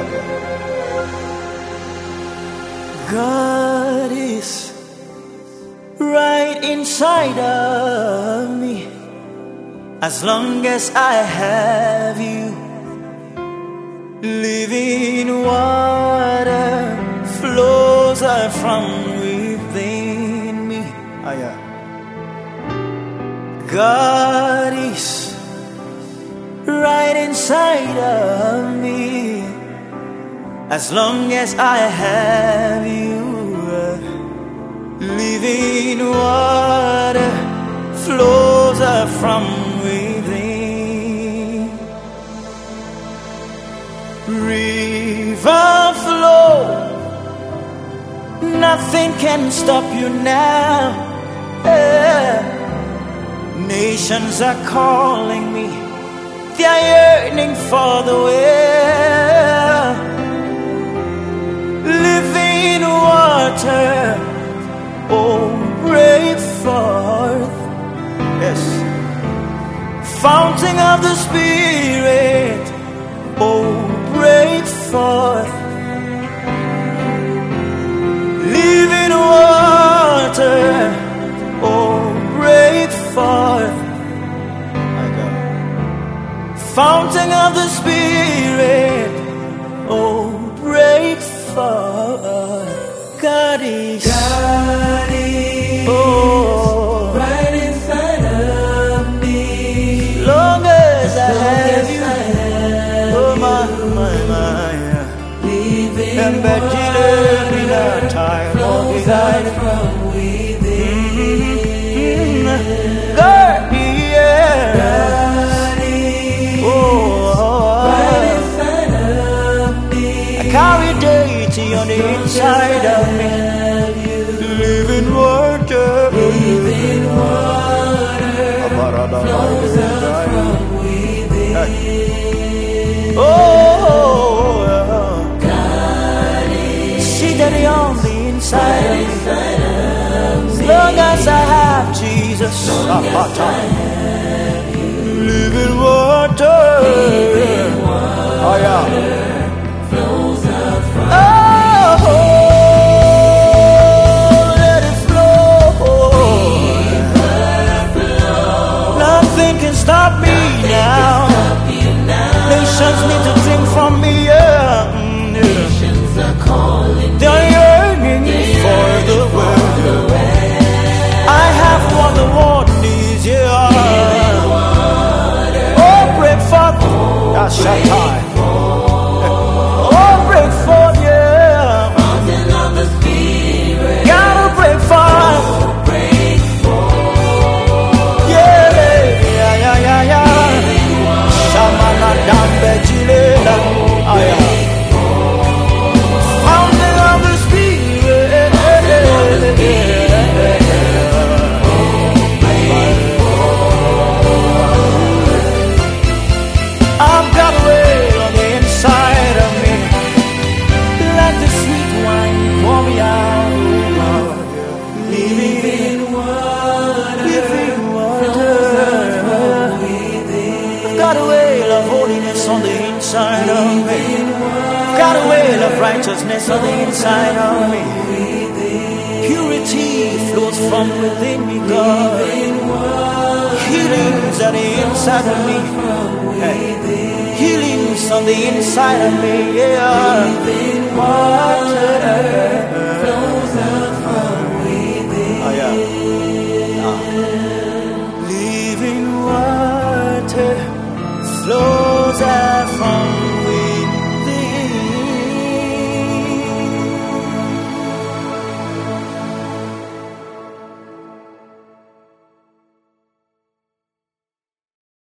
God is right inside of me. As long as I have you, living water flows out from within me. God is right inside of me. As long as I have you, living water flows out from within. River flow, nothing can stop you now. Nations are calling me, they are yearning for the well. Living water, oh, break forth. Yes. Fountain of the Spirit, oh, break forth. Living water, oh, break forth. Fountain of the Spirit, oh, break forth. God is, oh, right inside of me. Long as I have you, oh my, Leaving and time flows out from within. God, yeah. Right inside of me. I carry deity on the inside of me. Living water, Living water flows out from within. oh, God is seated on the inside of me. As long as I have Jesus, living water, oh yeah, Flows out from let it flow. Nothing can stop me now. Nations need to drink from me, yeah. Nations are calling, They're yearning for the world. I have what the world needs, yeah. Oh, break forth, that's your time. Oh, break forth, yeah. Fountain of the Spirit, Gotta break forth, break forth. yeah, yeah. Shamana dambe jilela, aya. Fountain of the Spirit, I've got a well on the inside of me. Let the sweet wine pour me out, oh Lord. Living water Living flows out water. from within. I've got a well of holiness on the inside of me. I've got a well of righteousness on the inside of me. Purity flows from within me, God. Healings on the inside of me. Hey. Healings on the inside of me, yeah. Water.